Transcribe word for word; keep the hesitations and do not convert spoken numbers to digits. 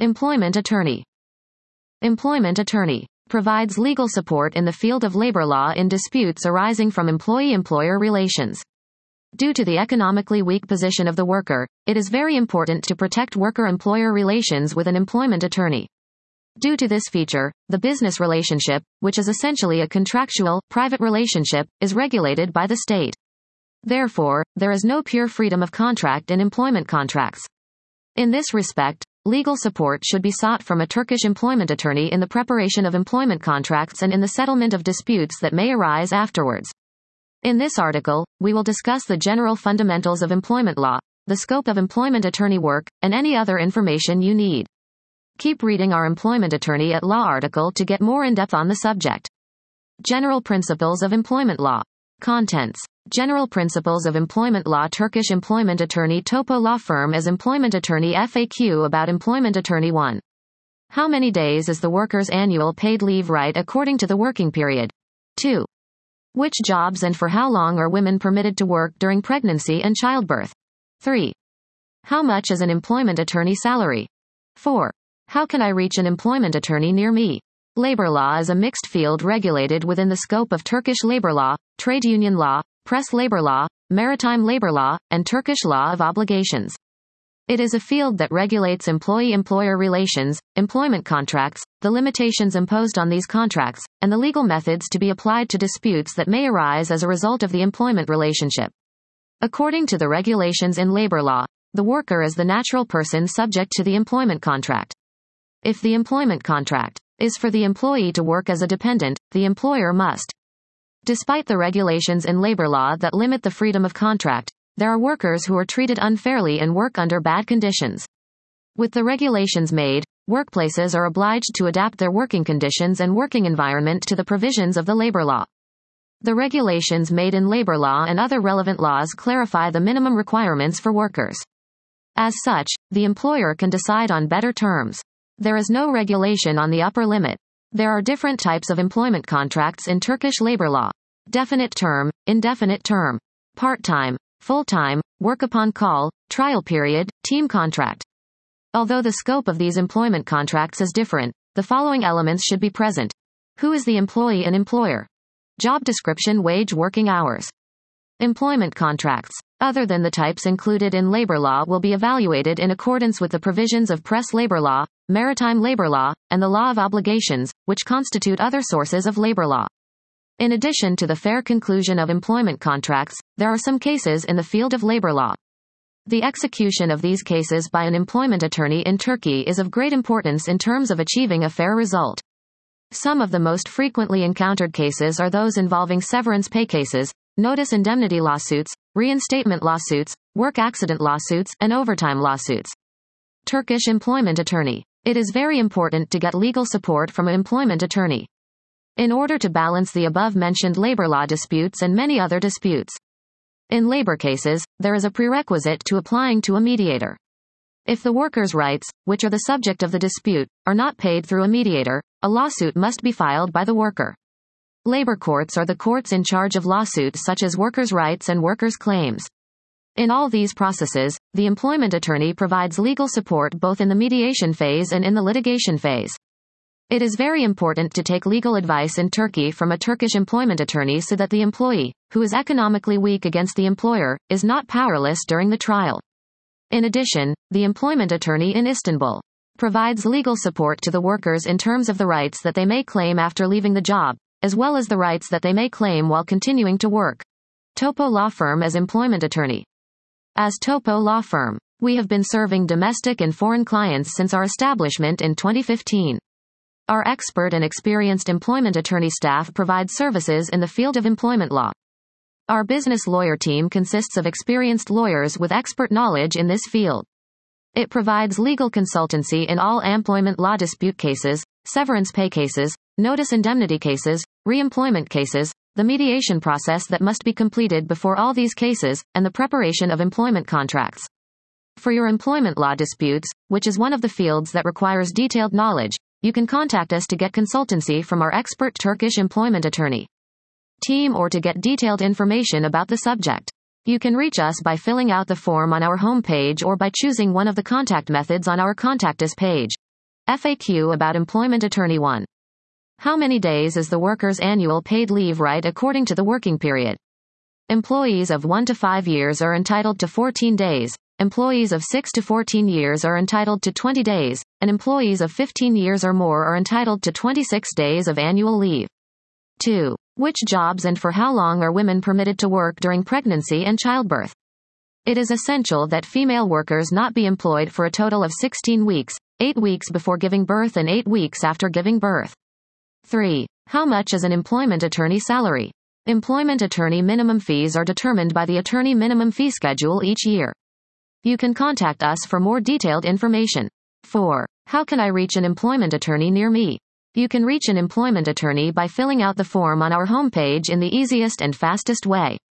Employment attorney. Employment attorney provides legal support in the field of labor law in disputes arising from employee-employer relations. Due to the economically weak position of the worker, it is very important to protect worker-employer relations with an employment attorney. Due to this feature, the business relationship, which is essentially a contractual, private relationship, is regulated by the state. Therefore, there is no pure freedom of contract in employment contracts. In this respect, legal support should be sought from a Turkish employment attorney in the preparation of employment contracts and in the settlement of disputes that may arise afterwards. In this article, we will discuss the general fundamentals of employment law, the scope of employment attorney work, and any other information you need. Keep reading our Employment Attorney at Law article to get more in-depth on the subject. General Principles of Employment Law. Contents. General Principles of Employment Law. Turkish Employment Attorney Topo Law Firm as Employment Attorney. F A Q about Employment Attorney. one. How many days is the worker's annual paid leave right according to the working period? two. Which jobs and for how long are women permitted to work during pregnancy and childbirth? three. How much is an employment attorney salary? four. How can I reach an employment attorney near me? Labor law is a mixed field regulated within the scope of Turkish labor law, trade union law, press labor law, maritime labor law, and Turkish law of obligations. It is a field that regulates employee-employer relations, employment contracts, the limitations imposed on these contracts, and the legal methods to be applied to disputes that may arise as a result of the employment relationship. According to the regulations in labor law, the worker is the natural person subject to the employment contract. If the employment contract is for the employee to work as a dependent, the employer must. Despite the regulations in labor law that limit the freedom of contract, there are workers who are treated unfairly and work under bad conditions. With the regulations made, workplaces are obliged to adapt their working conditions and working environment to the provisions of the labor law. The regulations made in labor law and other relevant laws clarify the minimum requirements for workers. As such, the employer can decide on better terms. There is no regulation on the upper limit. There are different types of employment contracts in Turkish labor law. Definite term, indefinite term, part-time, full-time, work upon call, trial period, team contract. Although the scope of these employment contracts is different, the following elements should be present. Who is the employee and employer? Job description, wage, working hours. Employment contracts, other than the types included in labor law, will be evaluated in accordance with the provisions of press labor law, maritime labor law, and the law of obligations, which constitute other sources of labor law. In addition to the fair conclusion of employment contracts, there are some cases in the field of labor law. The execution of these cases by an employment attorney in Turkey is of great importance in terms of achieving a fair result. Some of the most frequently encountered cases are those involving severance pay cases, notice indemnity lawsuits, reinstatement lawsuits, work accident lawsuits, and overtime lawsuits. Turkish employment attorney. It is very important to get legal support from an employment attorney in order to balance the above-mentioned labor law disputes and many other disputes. In labor cases, there is a prerequisite to applying to a mediator. If the worker's rights, which are the subject of the dispute, are not paid through a mediator, a lawsuit must be filed by the worker. Labor courts are the courts in charge of lawsuits such as workers' rights and workers' claims. In all these processes, the employment attorney provides legal support both in the mediation phase and in the litigation phase. It is very important to take legal advice in Turkey from a Turkish employment attorney so that the employee, who is economically weak against the employer, is not powerless during the trial. In addition, the employment attorney in Istanbul provides legal support to the workers in terms of the rights that they may claim after leaving the job, as well as the rights that they may claim while continuing to work. Topo Law Firm as employment attorney. As Topo Law Firm, we have been serving domestic and foreign clients since our establishment in twenty fifteen. Our expert and experienced employment attorney staff provides services in the field of employment law. Our business lawyer team consists of experienced lawyers with expert knowledge in this field. It provides legal consultancy in all employment law dispute cases, severance pay cases, notice indemnity cases, re-employment cases, the mediation process that must be completed before all these cases, and the preparation of employment contracts. For your employment law disputes, which is one of the fields that requires detailed knowledge, you can contact us to get consultancy from our expert Turkish employment attorney team or to get detailed information about the subject. You can reach us by filling out the form on our homepage or by choosing one of the contact methods on our Contact Us page. F A Q about Employment Attorney one. How many days is the worker's annual paid leave right according to the working period? Employees of one to five years are entitled to fourteen days, employees of six to fourteen years are entitled to twenty days, and employees of fifteen years or more are entitled to twenty-six days of annual leave. two. Which jobs and for how long are women permitted to work during pregnancy and childbirth? It is essential that female workers not be employed for a total of sixteen weeks, eight weeks before giving birth and eight weeks after giving birth. three. How much is an employment attorney salary? Employment attorney minimum fees are determined by the Attorney Minimum Fee Schedule each year. You can contact us for more detailed information. four. How can I reach an employment attorney near me? You can reach an employment attorney by filling out the form on our homepage in the easiest and fastest way.